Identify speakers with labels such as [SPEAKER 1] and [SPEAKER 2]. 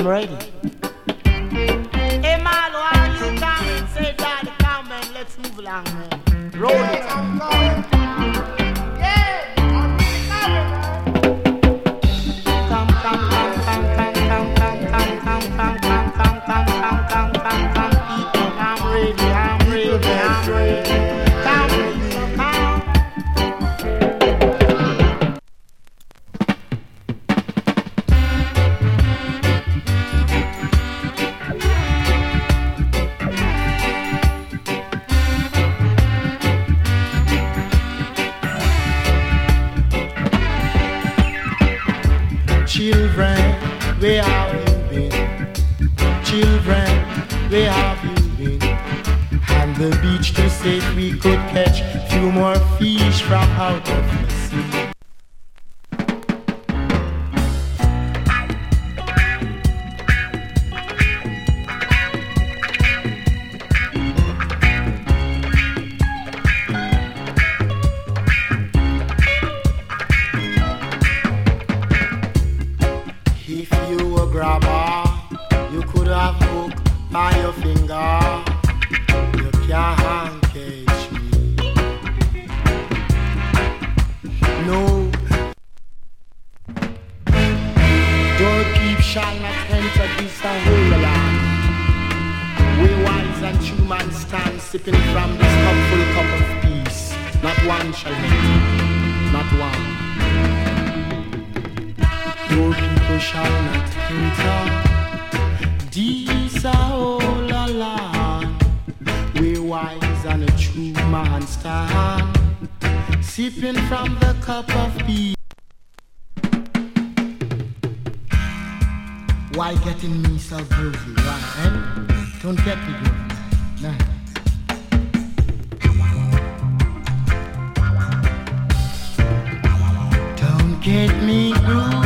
[SPEAKER 1] I'm ready. Hey Marlo, are you coming? Say Daddy, come man, let's move along, man. Roll it.
[SPEAKER 2] I'm going. Yeah, I'm really coming, man.
[SPEAKER 1] Come, come, come, come, come, come, come, come, come, come, come, come, come, come, come, come, people. I'm ready, I'm ready, I'm ready. Come, people, come.
[SPEAKER 3] Children, where have you been? Children, where have you been? And the beach to say we could catch few more fish from out of the sea. If you were a grabber, you could have hooked by your finger. You can't catch me. No. Doorkeep shall not enter this whole land. We wise and true man stand sipping from this cupful cup of peace. Not one shall enter, not one. Your people shall not enter. These are all a land where wise and a true man stand, sipping from the cup of peace. Why getting me so groovy? Why, eh? Don't get me groovy. Nah. Don't get me groovy.